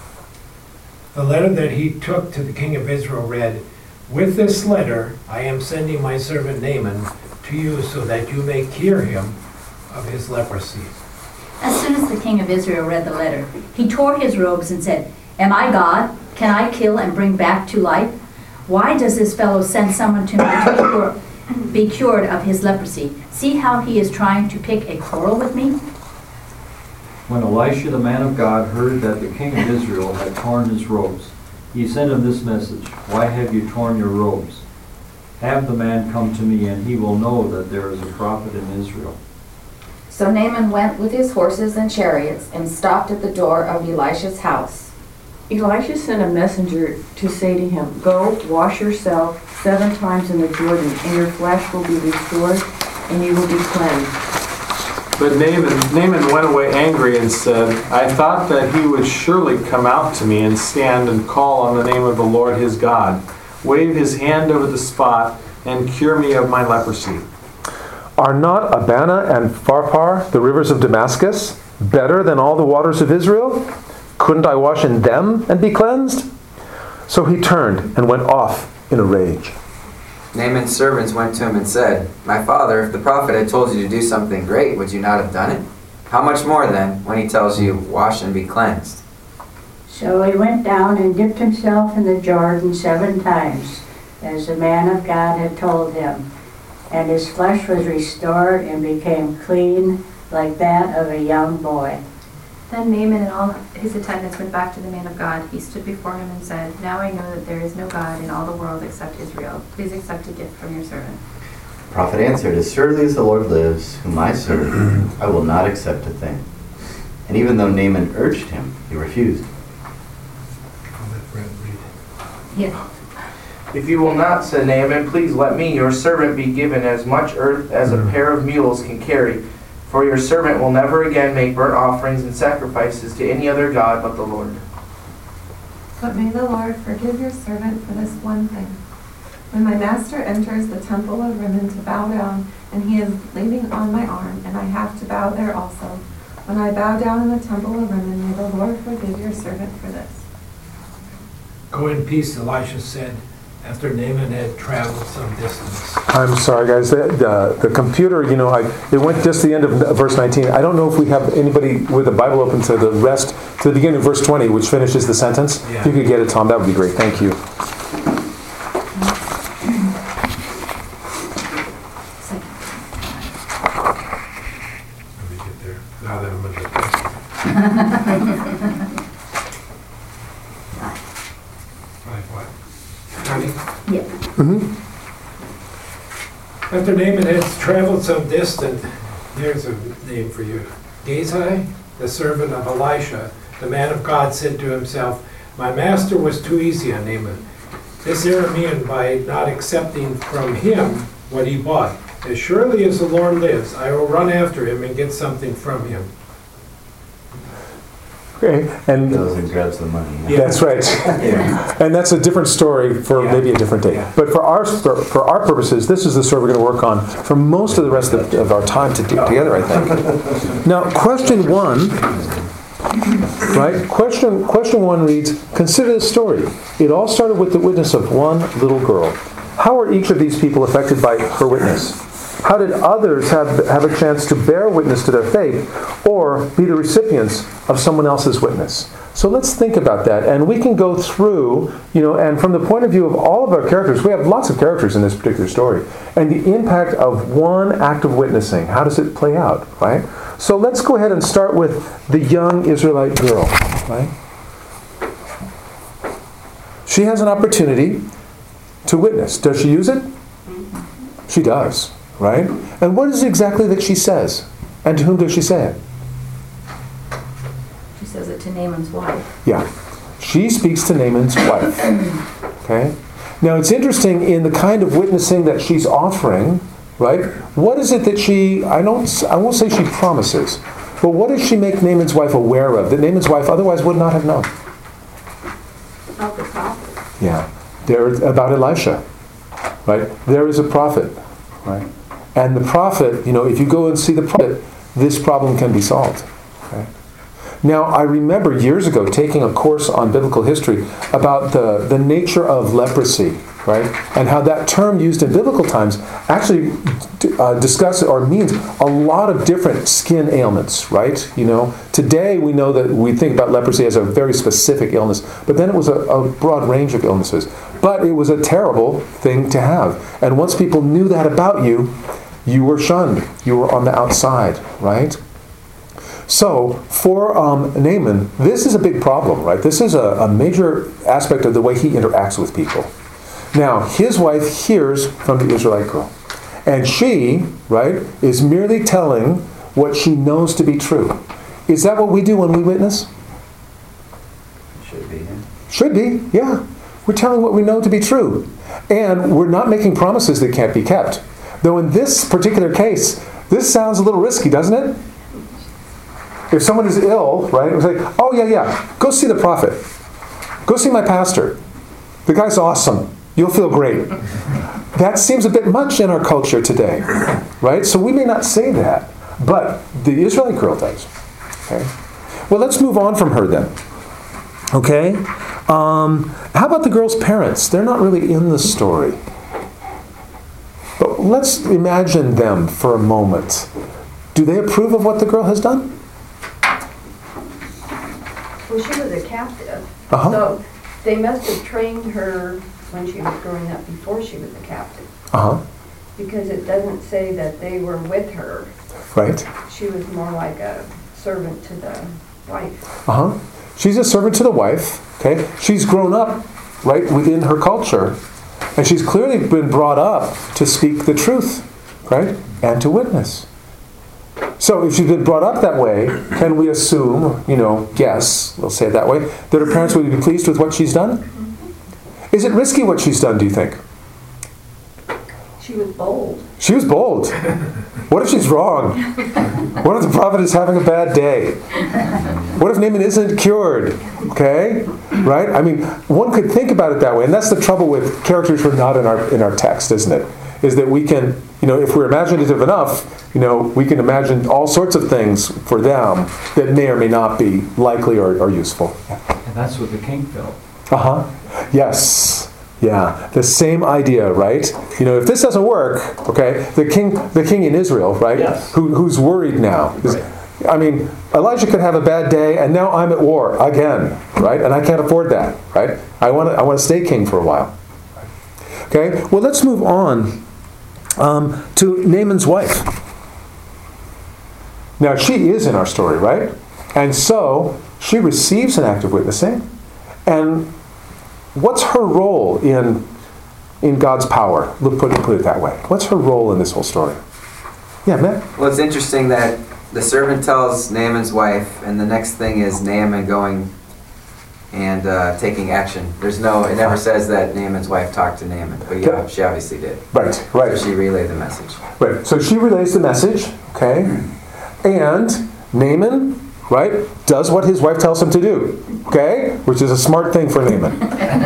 The letter that he took to the king of Israel read, with this letter I am sending my servant Naaman to you so that you may cure him of his leprosy. As soon as the king of Israel read the letter, he tore his robes and said, Am I God? Can I kill and bring back to life? Why does this fellow send someone to me to be, cure, be cured of his leprosy? See how he is trying to pick a quarrel with me? When Elisha the man of God heard that the king of Israel had torn his robes, he sent him this message, Why have you torn your robes? Have the man come to me, and he will know that there is a prophet in Israel. So Naaman went with his horses and chariots and stopped at the door of Elisha's house. Elisha sent a messenger to say to him, Go, wash yourself seven times in the Jordan, and your flesh will be restored, and you will be cleansed. But Naaman, Naaman went away angry and said, I thought that he would surely come out to me and stand and call on the name of the Lord his God, wave his hand over the spot, and cure me of my leprosy. Are not Abana and Pharpar, the rivers of Damascus, better than all the waters of Israel? Couldn't I wash in them and be cleansed? So he turned and went off in a rage. Naaman's servants went to him and said, My father, if the prophet had told you to do something great, would you not have done it? How much more then, when he tells you, Wash and be cleansed? So he went down and dipped himself in the Jordan seven times, as the man of God had told him. And his flesh was restored and became clean like that of a young boy. Then Naaman and all his attendants went back to the man of God. He stood before him and said, Now I know that there is no God in all the world except Israel. Please accept a gift from your servant. The prophet answered, As surely as the Lord lives, whom I serve, I will not accept a thing. And even though Naaman urged him, he refused. Yeah. If you will not, said Naaman, please let me, your servant, be given as much earth as a pair of mules can carry. For your servant will never again make burnt offerings and sacrifices to any other god but the Lord. But may the Lord forgive your servant for this one thing. When my master enters the temple of Rimmon to bow down, and he is leaning on my arm, and I have to bow there also, when I bow down in the temple of Rimmon, may the Lord forgive your servant for this. Go in peace, Elisha said, after Naaman had traveled some distance. I'm sorry, guys. The, the, the computer, you know, I, it went just to the end of verse nineteen. I don't know if we have anybody with the Bible open to the rest, to the beginning of verse twenty, which finishes the sentence. Yeah. If you could get it, Tom, that would be great. Thank you. Let me get there. Now that I'm under pressure. Five what? Honey? Yeah. Mm-hmm. After Naaman had traveled some distance, there's a name for you. Gehazi, the servant of Elisha, the man of God, said to himself, My master was too easy on Naaman, this Aramean, by not accepting from him what he bought. As surely as the Lord lives, I will run after him and get something from him. Okay, and Goes and grabs the money. that's right. Yeah. And that's a different story for Yeah. maybe a different day. Yeah. But for our for, for our purposes, this is the story we're going to work on for most of the rest of, of our time to do together, I think. Now, question one, right? Question question one reads: Consider the story. It all started with the witness of one little girl. How are each of these people affected by her witness? How did others have, have a chance to bear witness to their faith or be the recipients of someone else's witness? So let's think about that. And we can go through, you know, and from the point of view of all of our characters, we have lots of characters in this particular story. And the impact of one act of witnessing, how does it play out, right? So let's go ahead and start with the young Israelite girl, right? She has an opportunity to witness. Does she use it? She does. Right? And what is it exactly that she says? And to whom does she say it? She says it to Naaman's wife. Yeah. She speaks to Naaman's wife. Okay? Now it's interesting in the kind of witnessing that she's offering, right? What is it that she, I don't, I won't say she promises, but what does she make Naaman's wife aware of that Naaman's wife otherwise would not have known? About the prophet. Yeah. There, about Elisha. Right? There is a prophet. Right? And the prophet, you know, if you go and see the prophet, this problem can be solved. Okay? Now, I remember years ago taking a course on biblical history about the, the nature of leprosy, right? And how that term used in biblical times actually uh, discusses or means a lot of different skin ailments, right? You know, today we know that we think about leprosy as a very specific illness, but then it was a, a broad range of illnesses. But it was a terrible thing to have. And once people knew that about you, you were shunned. You were on the outside, right? So, for um, Naaman, this is a big problem, right? This is a, a major aspect of the way he interacts with people. Now, his wife hears from the Israelite girl. And she, right, is merely telling what she knows to be true. Is that what we do when we witness? Should be. Yeah. Should be, yeah. We're telling what we know to be true. And we're not making promises that can't be kept. Though in this particular case, this sounds a little risky, doesn't it? If someone is ill, right, we say, oh yeah, yeah, go see the prophet. Go see my pastor. The guy's awesome. You'll feel great. That seems a bit much in our culture today, right? So we may not say that, but the Israelite girl does. Okay. Well, let's move on from her then. Okay. Um, how about the girl's parents? They're not really in the story. But let's imagine them for a moment. Do they approve of what the girl has done? Well, she was a captive, Uh-huh. so they must have trained her when she was growing up before she was a captive. Uh-huh. Because it doesn't say that they were with her. Right. She was more like a servant to the wife. Uh-huh. She's a servant to the wife. Okay. She's grown up, right, within her culture. And she's clearly been brought up to speak the truth, right? And to witness. So if she's been brought up that way, can we assume, you know, guess, we'll say it that way, that her parents would be pleased with what she's done? Is it risky what she's done, do you think? She was bold. She was bold. What if she's wrong? What if the prophet is having a bad day? What if Naaman isn't cured? Okay? Right? I mean, one could think about it that way. And that's the trouble with characters who are not in our in our text, isn't it? Is that we can, you know, if we're imaginative enough, you know, we can imagine all sorts of things for them that may or may not be likely or, or useful. And that's what the king felt. Uh-huh. Yes. Yeah. The same idea, right? You know, if this doesn't work, okay, the king the king in Israel, right? Yes. Who, who's worried now. Is, Right. I mean, Elijah could have a bad day and now I'm at war again, right? And I can't afford that, right? I want to I want to stay king for a while. Okay? Well, let's move on um, to Naaman's wife. Now, she is in our story, right? And so, she receives an act of witnessing. And what's her role in, in God's power? Look, put, put it that way. What's her role in this whole story? Yeah, Matt? Well, it's interesting that the servant tells Naaman's wife, and the next thing is Naaman going and uh, taking action. There's no, it never says that Naaman's wife talked to Naaman, but yeah, she obviously did. Right, right. So she relayed the message. Right. So she relays the message, okay? And Naaman, right, does what his wife tells him to do, okay? Which is a smart thing for Naaman.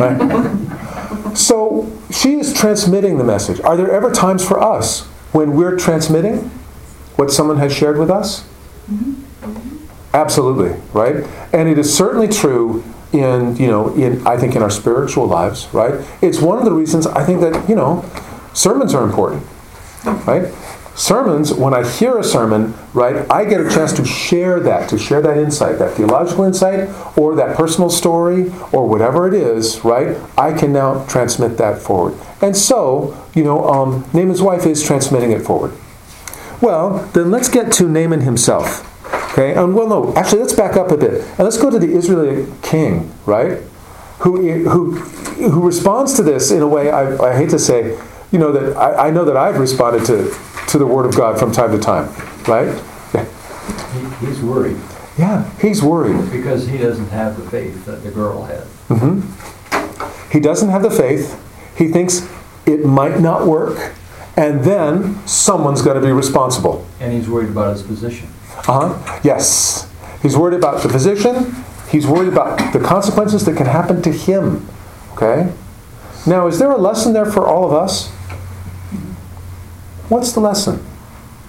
Right? So she is transmitting the message. Are there ever times for us when we're transmitting what someone has shared with us? Mm-hmm. Absolutely, right? And it is certainly true in, you know, in I think in our spiritual lives, right? It's one of the reasons I think that, you know, sermons are important, right? Sermons, when I hear a sermon, right, I get a chance to share that, to share that insight, that theological insight, or that personal story, or whatever it is, right? I can now transmit that forward. And so, you know, um, Naaman's wife is transmitting it forward. Well, then let's get to Naaman himself. Okay, and well, no, actually, let's back up a bit. And let's go to the Israeli king, right? Who, who, who responds to this in a way, I, I hate to say, you know, that I, I know that I've responded to, to the Word of God from time to time, right? Yeah. He, he's worried. Yeah, he's worried. Because he doesn't have the faith that the girl had. Mm-hmm. He doesn't have the faith. He thinks it might not work. And then someone's going to be responsible. And he's worried about his position. Uh-huh. Yes. He's worried about the position. He's worried about the consequences that can happen to him. Okay? Now, is there a lesson there for all of us? What's the lesson?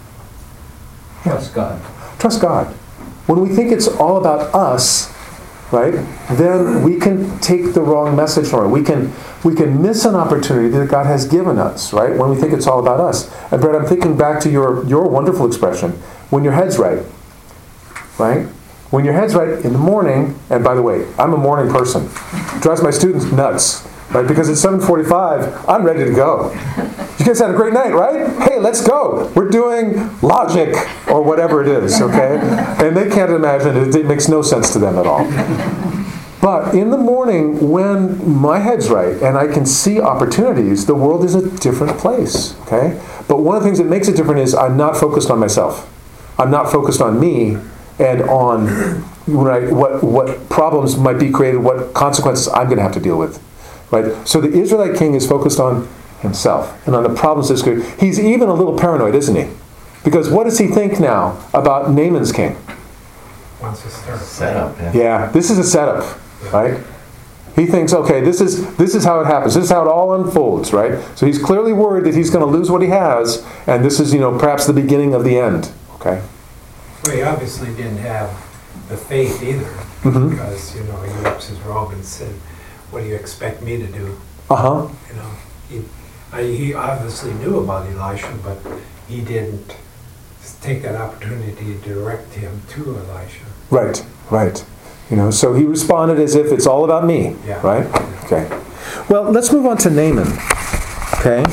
Trust God. Trust God. When we think it's all about us, right, then we can take the wrong message from it. We can we can miss an opportunity that God has given us, right, when we think it's all about us. And Brett, I'm thinking back to your, your wonderful expression, when your head's right, right? When your head's right in the morning, and by the way, I'm a morning person. It drives my students nuts, right? Because at seven forty-five, I'm ready to go. You guys had a great night, right? Hey, let's go. We're doing logic or whatever it is, okay? And they can't imagine it. It makes no sense to them at all. But in the morning, when my head's right and I can see opportunities, the world is a different place, okay? But one of the things that makes it different is I'm not focused on myself. I'm not focused on me and on right, what, what problems might be created, what consequences I'm going to have to deal with, right? So the Israelite king is focused on himself and on the problems that's created. He's even a little paranoid, isn't he? Because what does he think now about Naaman's king? Wants to start a Setup, yeah. Yeah, this is a setup, right? He thinks, okay, this is this is how it happens. This is how it all unfolds, right? So he's clearly worried that he's going to lose what he has, and this is, you know, perhaps the beginning of the end, okay? Well, he obviously didn't have the faith either, Mhm. because, you know, he rips his robe and said, what do you expect me to do? Uh-huh. You know, he, I, he obviously knew about Elisha, but he didn't take that opportunity to direct him to Elisha. Right, right. You know, so he responded as if it's all about me, Yeah. right? Okay. Well, let's move on to Naaman, okay?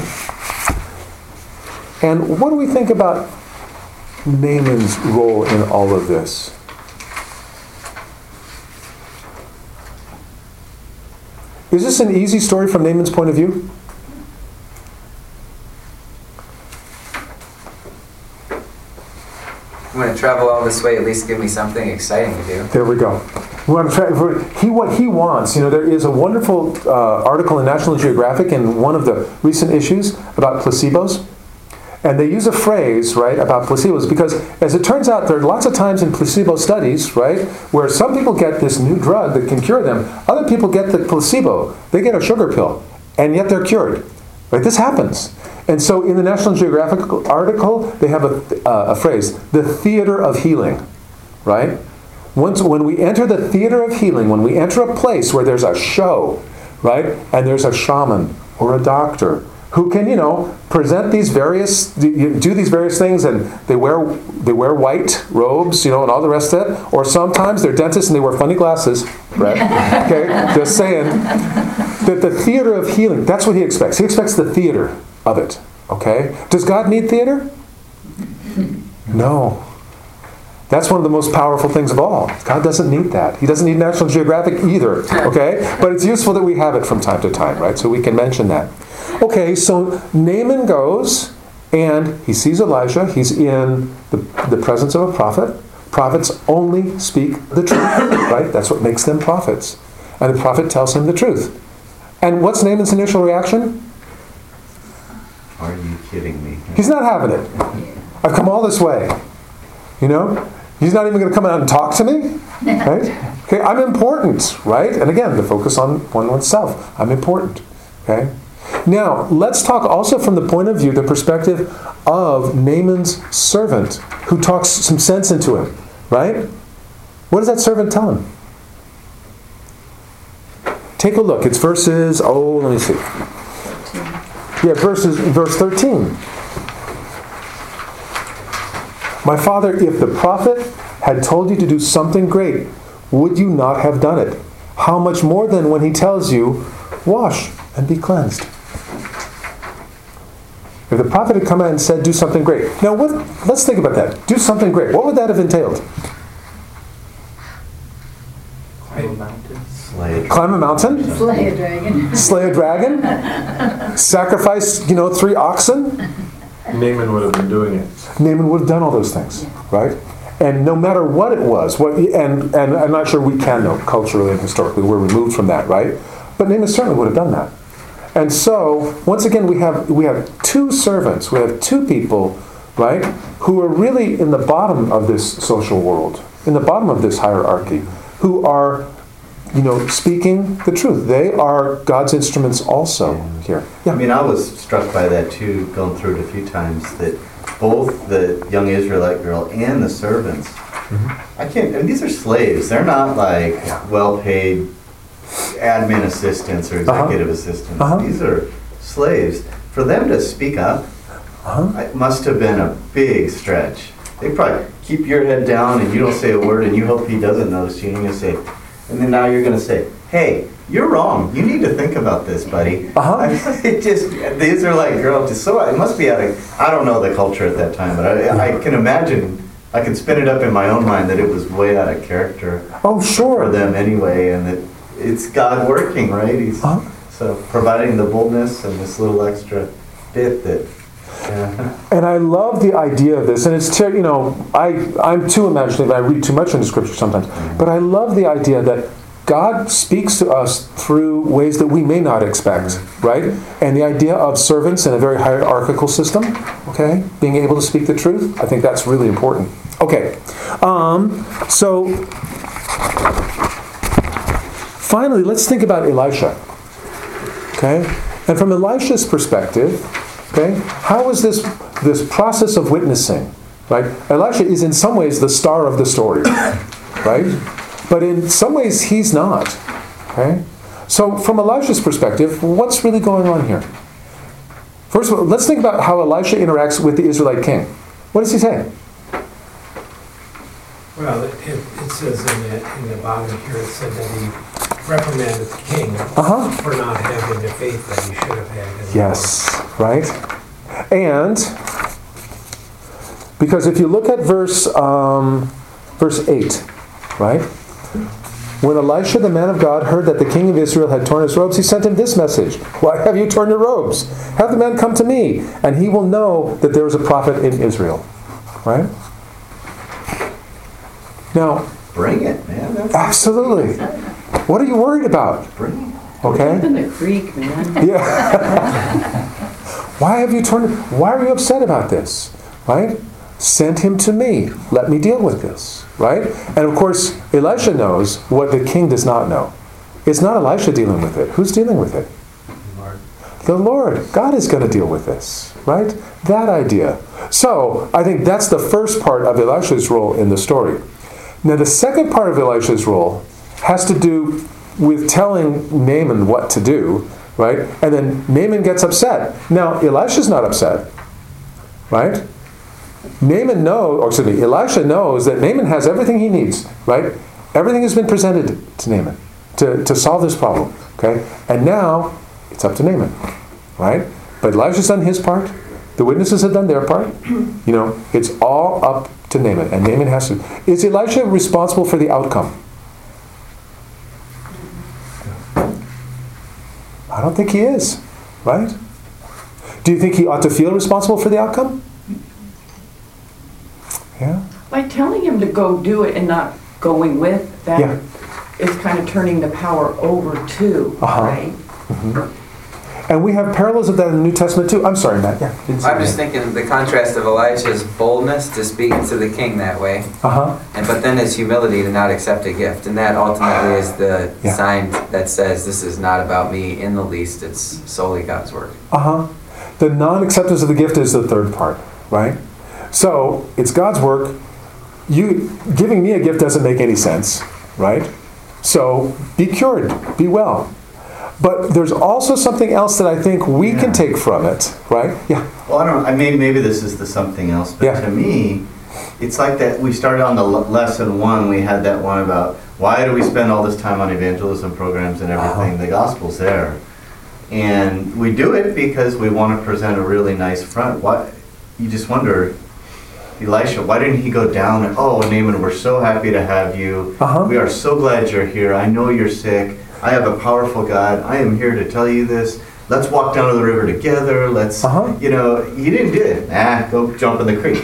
And what do we think about Naaman's role in all of this? Is this an easy story from Naaman's point of view? I'm going to travel all this way, at least give me something exciting to do. There we go. We want to try, for, he, what he wants, you know, there is a wonderful uh, article in National Geographic in one of the recent issues about placebos. And they use a phrase, right, about placebos because, as it turns out, there are lots of times in placebo studies, right, where some people get this new drug that can cure them. Other people get the placebo. They get a sugar pill, and yet they're cured. Right? This happens. And so in the National Geographic article, they have a, uh, a phrase, the theater of healing, right? Once, when we enter the theater of healing, when we enter a place where there's a show, right, and there's a shaman or a doctor who can, you know, present these various, do these various things, and they wear they wear white robes, you know, and all the rest of it. Or sometimes they're dentists and they wear funny glasses, right? Okay, just saying that the theater of healing. That's what he expects. He expects the theater of it. Okay, does God need theater? No. That's one of the most powerful things of all. God doesn't need that. He doesn't need National Geographic either. Okay, but it's useful that we have it from time to time, right? So we can mention that. Okay, so Naaman goes and he sees Elijah. He's in the, the presence of a prophet. Prophets only speak the truth, right? That's what makes them prophets. And the prophet tells him the truth. And what's Naaman's initial reaction? Are you kidding me? He's not having it. I've come all this way. You know? He's not even going to come out and talk to me. Right? Okay, I'm important, right? And again, the focus on one oneself. I'm important. Okay? Now, let's talk also from the point of view, the perspective of Naaman's servant, who talks some sense into him, right? What does that servant tell him? Take a look. It's verses, oh, let me see. Yeah, verses, verse thirteen. My father, if the prophet had told you to do something great, would you not have done it? How much more then when he tells you, wash and be cleansed? If the prophet had come out and said, do something great. Now, what, let's think about that. Do something great. What would that have entailed? Climb a mountain. Slay. Climb a mountain? Slay a dragon. Slay a dragon? Sacrifice, you know, three oxen? Naaman would have been doing it. Naaman would have done all those things, right? And no matter what it was, what and, and I'm not sure we can know culturally and historically, we're removed from that, right? But Naaman certainly would have done that. And so, once again, we have we have two servants, we have two people, right, who are really in the bottom of this social world, in the bottom of this hierarchy, who are, you know, speaking the truth. They are God's instruments also here. Yeah. I mean, I was struck by that too, going through it a few times, that both the young Israelite girl and the servants I can't, and these are slaves. They're not like well-paid admin assistants or executive Uh-huh. assistants. Uh-huh. These are slaves. For them to speak up, Uh-huh. it must have been a big stretch. They probably keep your head down and you don't say a word and you hope he doesn't notice you and you say, and then now you're going to say, hey, you're wrong. You need to think about this, buddy. Uh-huh. It just, the Israelite girl, just so, it must be out of, I don't know the culture at that time, but I, I can imagine, I can spin it up in my own mind that it was way out of character. Oh, sure. For them anyway, and that it's God working, right? He's Uh-huh. so providing the boldness and this little extra bit that, yeah. And I love the idea of this, and it's, ter- you know, I, I'm too imaginative, I read too much into Scripture sometimes, but I love the idea that God speaks to us through ways that we may not expect, right? And the idea of servants in a very hierarchical system, okay, being able to speak the truth, I think that's really important. Okay, um, so finally, let's think about Elisha, okay? And from Elisha's perspective, okay, how is this this process of witnessing, right? Elisha is in some ways the star of the story, right? But in some ways he's not, okay? So from Elisha's perspective, what's really going on here? First of all, let's think about how Elisha interacts with the Israelite king. What does he say? Well, it, it it says in the, in the bottom here, it said that he reprimanded the king Uh-huh. for not having the faith that he should have had. in the Yes, right? And because if you look at verse um, verse eight, right? When Elisha, the man of God, heard that the king of Israel had torn his robes, he sent him this message. Why have you torn your robes? Have the man come to me, and he will know that there is a prophet in Israel. Right? Now, bring it, man. That's absolutely. What are you worried about? Bring it. Okay? Up in the creek, man. Yeah. Why have you turned? Why are you upset about this? Right? Send him to me. Let me deal with this. Right? And of course, Elisha knows what the king does not know. It's not Elisha dealing with it. Who's dealing with it? Lord. The Lord. God is going to deal with this. Right? That idea. So, I think that's the first part of Elisha's role in the story. Now, the second part of Elisha's role has to do with telling Naaman what to do, right? And then Naaman gets upset. Now, Elisha's not upset, right? Naaman knows, or excuse me, Elisha knows that Naaman has everything he needs, right? Everything has been presented to Naaman to, to solve this problem, okay? And now, it's up to Naaman, right? But Elisha's done his part. The witnesses have done their part. You know, it's all up to Naaman, and Naaman has to. Is Elisha responsible for the outcome? I don't think he is, right? Do you think he ought to feel responsible for the outcome? Yeah? By telling him to go do it and not going with, that Yeah. is kind of turning the power over to, Uh-huh. right? Mm-hmm. And we have parallels of that in the New Testament too. I'm sorry, Matt. Yeah. didn't say I'm just that. thinking the contrast of Elisha's boldness to speak to the king that way, Uh-huh. and but then his humility to not accept a gift, and that ultimately is the Yeah. sign that says this is not about me in the least. It's solely God's work. Uh-huh. The non-acceptance of the gift is the third part, right? So, it's God's work. You giving me a gift doesn't make any sense, right? So, be cured, be well. But there's also something else that I think we Yeah. can take from it, right? Yeah. Well, I don't know. I mean, maybe this is the something else, but Yeah. to me, it's like that. We started on the l- lesson one. We had that one about why do we spend all this time on evangelism programs and everything? Uh-huh. The gospel's there, and we do it because we want to present a really nice front. Why? You just wonder, Elisha, why didn't he go down and, oh, Naaman, we're so happy to have you. Uh-huh. We are so glad you're here. I know you're sick. I have a powerful God. I am here to tell you this. Let's walk down to the river together. Let's, Uh-huh. you know, he didn't do it. Ah, go jump in the creek.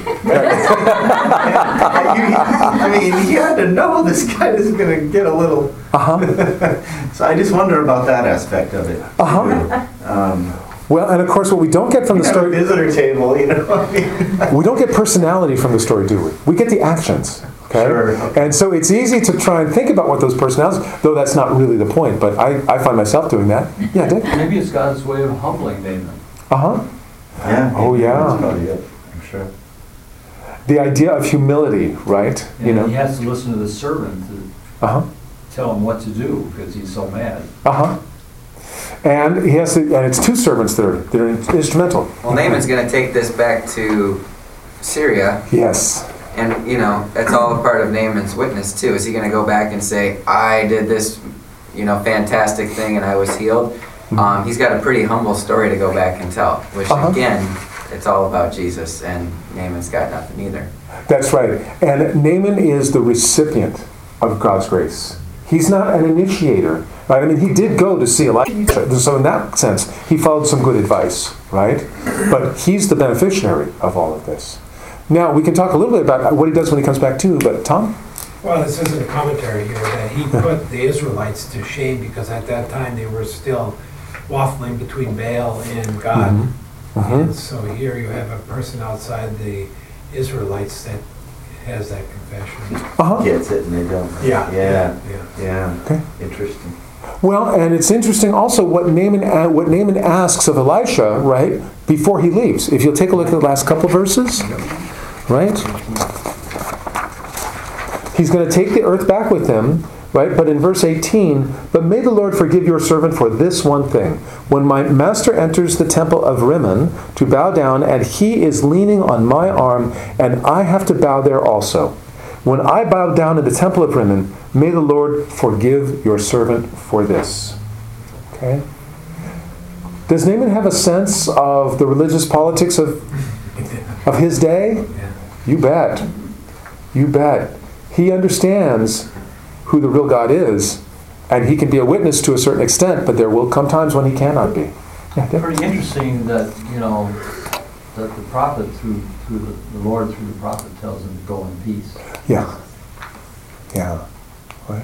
I mean, he had to know this guy is going to get a little. Uh-huh. So I just wonder about that aspect of it. Uh-huh. Um, Well, and of course, what we don't get from the have a story, visitor table, you know. I mean, we don't get personality from the story, do we? We get the actions. Okay? Sure. And so it's easy to try and think about what those personalities, though that's not really the point, but I, I find myself doing that. Yeah, Dick? Maybe it's God's way of humbling Naaman. Uh-huh. yeah. Oh, yeah. That's probably it. I'm sure. The idea of humility, right? And you know. he has to listen to the servant to Uh-huh. tell him what to do because he's so mad. Uh-huh. And he has to, and it's two servants that are, that are instrumental. Well, Naaman's going to take this back to Syria. Yes. And, you know, that's all a part of Naaman's witness, too. Is he going to go back and say, I did this, you know, fantastic thing and I was healed? Mm-hmm. Um, he's got a pretty humble story to go back and tell, which, uh-huh. again, it's all about Jesus, and Naaman's got nothing either. That's right. And Naaman is the recipient of God's grace. He's not an initiator, right? I mean, he did go to see Elijah, so in that sense, he followed some good advice, right? But he's the beneficiary of all of this. Now, we can talk a little bit about what he does when he comes back too, but Tom? Well, it says in the commentary here that he put the Israelites to shame because at that time they were still waffling between Baal and God. Mm-hmm. Mm-hmm. And so here you have a person outside the Israelites that has that confession. Uh-huh. Gets it and they don't. Yeah. Yeah. Yeah. Yeah. Okay. Interesting. Well, and it's interesting also what Naaman, what Naaman asks of Elisha, right, before he leaves. If you'll take a look at the last couple verses, right? He's going to take the earth back with him, right? But in verse eighteen, but may the Lord forgive your servant for this one thing. When my master enters the temple of Rimmon to bow down, and he is leaning on my arm, and I have to bow there also. When I bow down in the temple of Rimmon, may the Lord forgive your servant for this. Okay? Does Naaman have a sense of the religious politics of, of his day? You bet. You bet. He understands who the real God is, and he can be a witness to a certain extent, but there will come times when he cannot be. Yeah, pretty interesting that, you know, that the prophet, through through the, the Lord, through the prophet, tells him to go in peace. Yeah. Yeah. Right.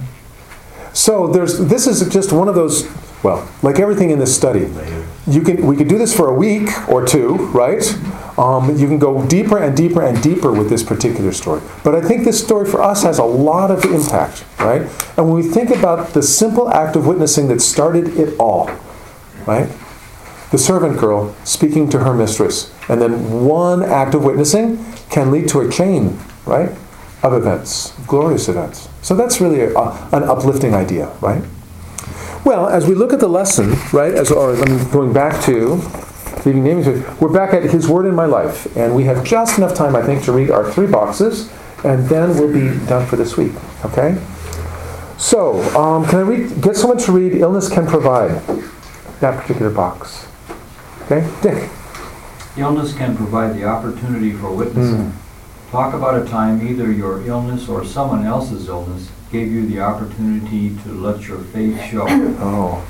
So there's this is just one of those, well, like everything in this study, you can we could do this for a week or two, right? Um, you can go deeper and deeper and deeper with this particular story. But I think this story for us has a lot of impact, right? And when we think about the simple act of witnessing that started it all, right? The servant girl speaking to her mistress, and then one act of witnessing can lead to a chain, right, of events, glorious events. So that's really a, a, an uplifting idea, right? Well, as we look at the lesson, right, as or I'm going back to leaving Naaman, we're back at His Word in My Life, and we have just enough time, I think, to read our three boxes, and then we'll be done for this week. Okay? So, um, can I read? Get someone to read "Illness Can Provide," that particular box. Okay, Dick. Illness can provide the opportunity for witnessing. Mm. Talk about a time either your illness or someone else's illness gave you the opportunity to let your faith show. Oh.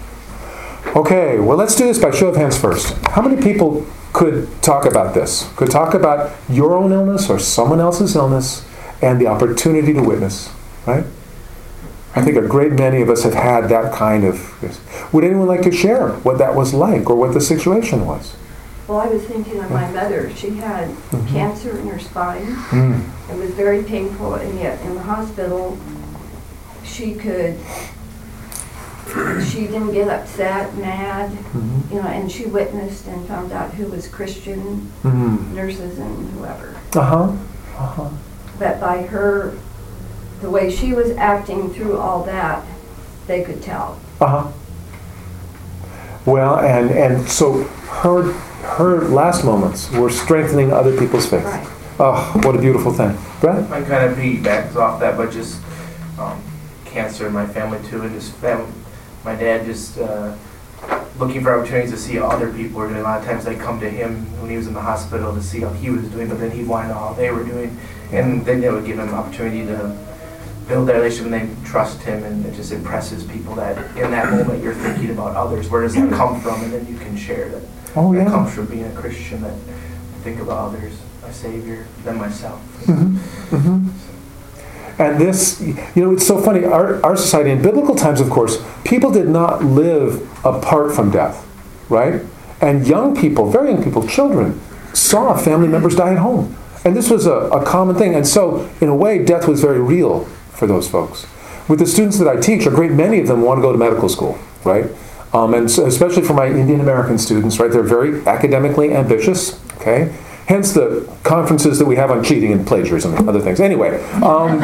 Okay, well, let's do this by show of hands first. How many people could talk about this? Could talk about your own illness or someone else's illness and the opportunity to witness, right? I think a great many of us have had that kind of... Would anyone like to share what that was like or what the situation was? Well, I was thinking of my mother. She had mm-hmm. cancer in her spine. Mm. It was very painful, and yet in the hospital, she could... She didn't get upset, mad, mm-hmm. you know, and she witnessed and found out who was Christian, mm-hmm. nurses and whoever. Uh-huh. Uh-huh. But by her, the way she was acting through all that, they could tell. Uh-huh. Well, and and so her her last moments were strengthening other people's faith. Right. Oh, what a beautiful thing. Brad? I kind of piggybacks off that, but just um, cancer in my family too, and just family. My dad just uh, looking for opportunities to see how other people were doing. A lot of times they come to him when he was in the hospital to see how he was doing, but then he'd want to know how they were doing. And then they would give him an opportunity to build that relationship and they trust him, and it just impresses people that in that moment you're thinking about others. Where does that come from? And then you can share that. Oh, yeah. That comes from being a Christian, that I think about others, my Savior, than myself. Mm-hmm. Mm-hmm. And this, you know, it's so funny. Our, our society, in biblical times, of course, people did not live apart from death, right? And young people, very young people, children, saw family members die at home. And this was a, a common thing. And so, in a way, death was very real for those folks. With the students that I teach, a great many of them want to go to medical school, right? Um, and so, especially for my Indian American students, right? They're very academically ambitious, okay? Hence the conferences that we have on cheating and plagiarism and other things. Anyway, um,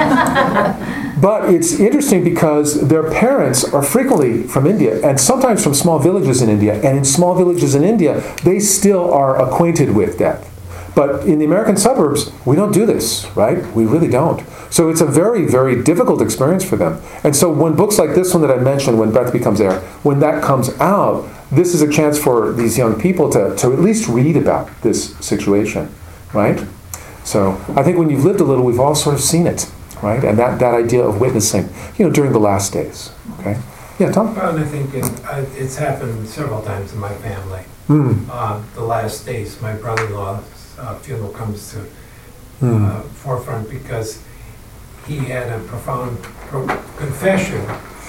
but it's interesting because their parents are frequently from India and sometimes from small villages in India. And in small villages in India, they still are acquainted with death. But in the American suburbs, we don't do this, right? We really don't. So it's a very, very difficult experience for them. And so when books like this one that I mentioned, When Breath Becomes Air, when that comes out, this is a chance for these young people to, to at least read about this situation, right? So I think when you've lived a little, we've all sort of seen it, right? And that, that idea of witnessing, you know, during the last days, okay? Yeah, Tom? Well, and I think it, uh, it's happened several times in my family. Mm. Uh, the last days, my brother-in-law's uh, funeral comes to Mm. uh, forefront because he had a profound pro- confession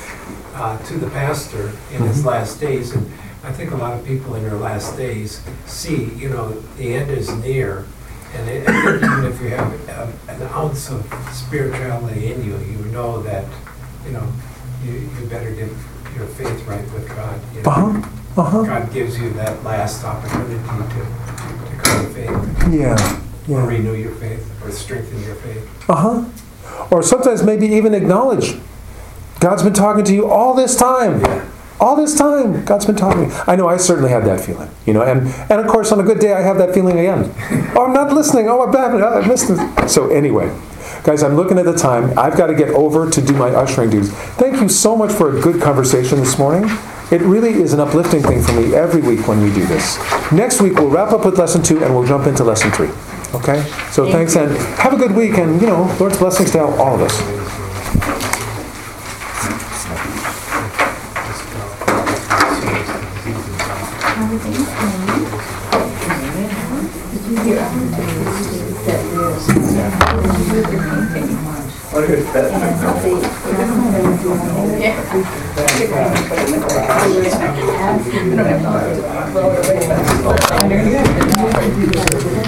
uh, to the pastor in mm-hmm. his last days. And I think a lot of people in their last days see, you know, the end is near. And it, I think even if you have a, an ounce of spirituality in you, you know that, you know, you, you better get your faith right with God. You know? Uh-huh. Uh-huh. God gives you that last opportunity to, to come to faith. Yeah. Yeah. Or renew your faith, or strengthen your faith. Uh-huh. Or sometimes maybe even acknowledge, God's been talking to you all this time. Yeah. All this time, God's been talking. I know I certainly had that feeling, you know, and, and of course on a good day I have that feeling again. Oh, I'm not listening. Oh, I'm bad. I missed this. So anyway, guys, I'm looking at the time. I've got to get over to do my ushering duties. Thank you so much for a good conversation this morning. It really is an uplifting thing for me every week when we do this. Next week we'll wrap up with lesson two and we'll jump into lesson three. Okay? So Thank thanks you. and have a good week and, you know, Lord's blessings to all of us. Yeah.